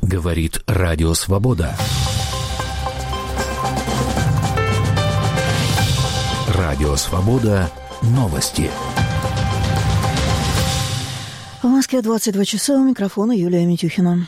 Говорит Радио Свобода. Радио Свобода. Новости. В Москве 22 часа. У микрофона Юлия Митюхина.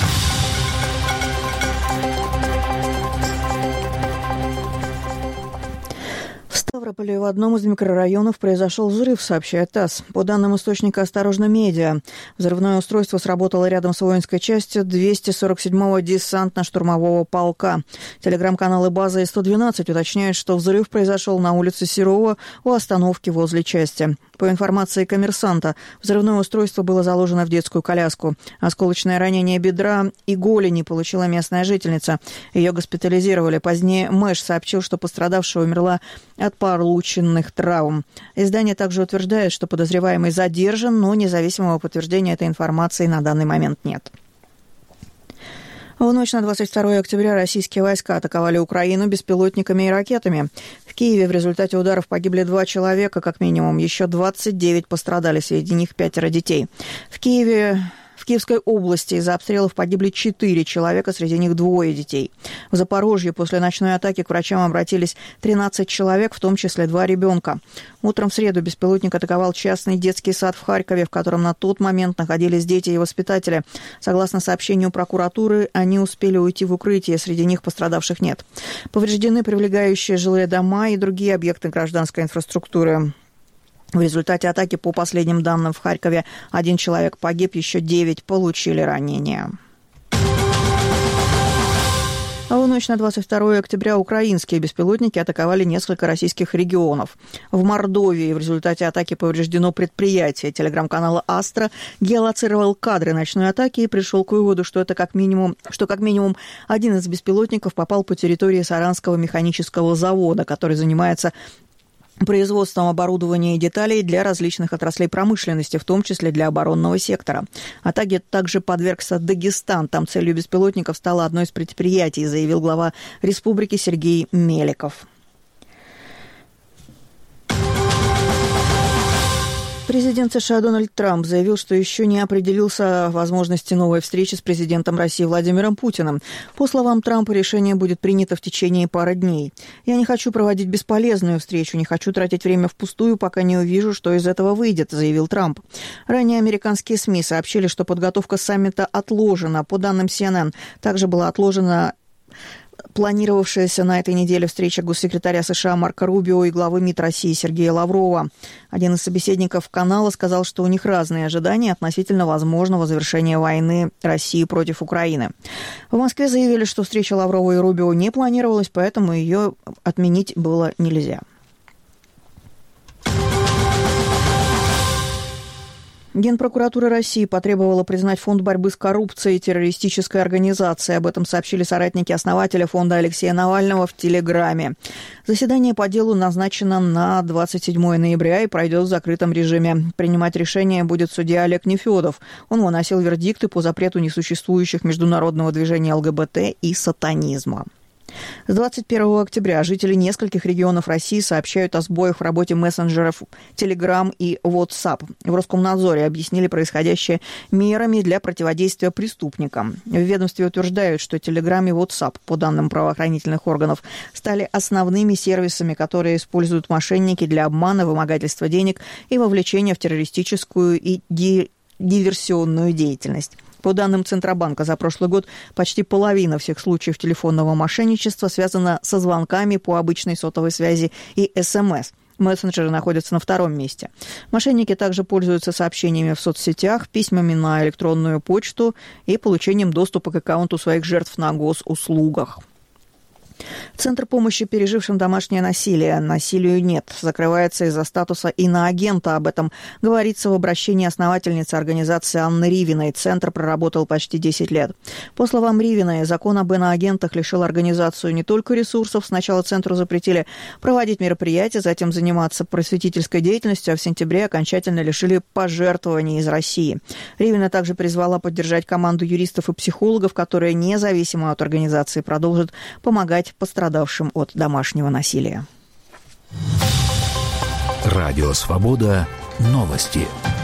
В Ставрополе в одном из микрорайонов произошел взрыв, сообщает ТАСС. По данным источника «Осторожно, медиа», взрывное устройство сработало рядом с воинской частью 247-го десантно-штурмового полка. Телеграм-каналы «База» и 112 уточняют, что взрыв произошел на улице Серова у остановки возле части. По информации «Коммерсанта», взрывное устройство было заложено в детскую коляску. Осколочное ранение бедра и голени получила местная жительница. Ее госпитализировали. Позднее Мэш сообщил, что пострадавшая умерла от полученных травм. Издание также утверждает, что подозреваемый задержан, но независимого подтверждения этой информации на данный момент нет. В ночь на 22 октября российские войска атаковали Украину беспилотниками и ракетами. В Киеве в результате ударов погибли 2 человека, как минимум. Еще 29 пострадали, среди них 5 детей. В Киевской области из-за обстрелов погибли 4 человека, среди них 2 детей. В Запорожье после ночной атаки к врачам обратились 13 человек, в том числе 2 ребенка. Утром в среду беспилотник атаковал частный детский сад в Харькове, в котором на тот момент находились дети и воспитатели. Согласно сообщению прокуратуры, они успели уйти в укрытие, среди них пострадавших нет. Повреждены прилегающие жилые дома и другие объекты гражданской инфраструктуры. В результате атаки, по последним данным, в Харькове 1 человек погиб, еще 9 получили ранения. А в ночь на 22 октября украинские беспилотники атаковали несколько российских регионов. В Мордовии в результате атаки повреждено предприятие. Телеграм-канал «Астра» геолоцировал кадры ночной атаки и пришел к выводу, что как минимум один из беспилотников попал по территории Саранского механического завода, который занимается производством оборудования и деталей для различных отраслей промышленности, в том числе для оборонного сектора. Атаке также подвергся Дагестан. Там целью беспилотников стало одно из предприятий, заявил глава республики Сергей Меликов. Президент США Дональд Трамп заявил, что еще не определился о возможности новой встречи с президентом России Владимиром Путиным. По словам Трампа, решение будет принято в течение пары дней. «Я не хочу проводить бесполезную встречу, не хочу тратить время впустую, пока не увижу, что из этого выйдет», заявил Трамп. Ранее американские СМИ сообщили, что подготовка саммита отложена. По данным CNN, также была отложена планировавшаяся на этой неделе встреча госсекретаря США Марко Рубио и главы МИД России Сергея Лаврова. Один из собеседников канала сказал, что у них разные ожидания относительно возможного завершения войны России против Украины. В Москве заявили, что встреча Лаврова и Рубио не планировалась, поэтому ее отменить было нельзя. Генпрокуратура России потребовала признать Фонд борьбы с коррупцией террористической организацией. Об этом сообщили соратники основателя фонда Алексея Навального в Телеграме. Заседание по делу назначено на 27 ноября и пройдет в закрытом режиме. Принимать решение будет судья Олег Нефёдов. Он выносил вердикты по запрету несуществующих международного движения ЛГБТ и сатанизма. С 21 октября жители нескольких регионов России сообщают о сбоях в работе мессенджеров Telegram и WhatsApp. В Роскомнадзоре объяснили происходящее мерами для противодействия преступникам. В ведомстве утверждают, что Telegram и WhatsApp, по данным правоохранительных органов, стали основными сервисами, которые используют мошенники для обмана, вымогательства денег и вовлечения в террористическую и диверсионную деятельность. По данным Центробанка, за прошлый год почти половина всех случаев телефонного мошенничества связана со звонками по обычной сотовой связи и СМС. Мессенджеры находятся на 2-м месте. Мошенники также пользуются сообщениями в соцсетях, письмами на электронную почту и получением доступа к аккаунту своих жертв на госуслугах. Центр помощи пережившим домашнее насилие. Насилию нет. Закрывается из-за статуса иноагента. Об этом говорится в обращении основательницы организации Анны Ривиной. Центр проработал почти 10 лет. По словам Ривиной, закон об иноагентах лишил организацию не только ресурсов. Сначала центру запретили проводить мероприятия, затем заниматься просветительской деятельностью, а в сентябре окончательно лишили пожертвований из России. Ривина также призвала поддержать команду юристов и психологов, которые независимо от организации продолжат помогать пострадавшим от домашнего насилия. Радио Свобода. Новости.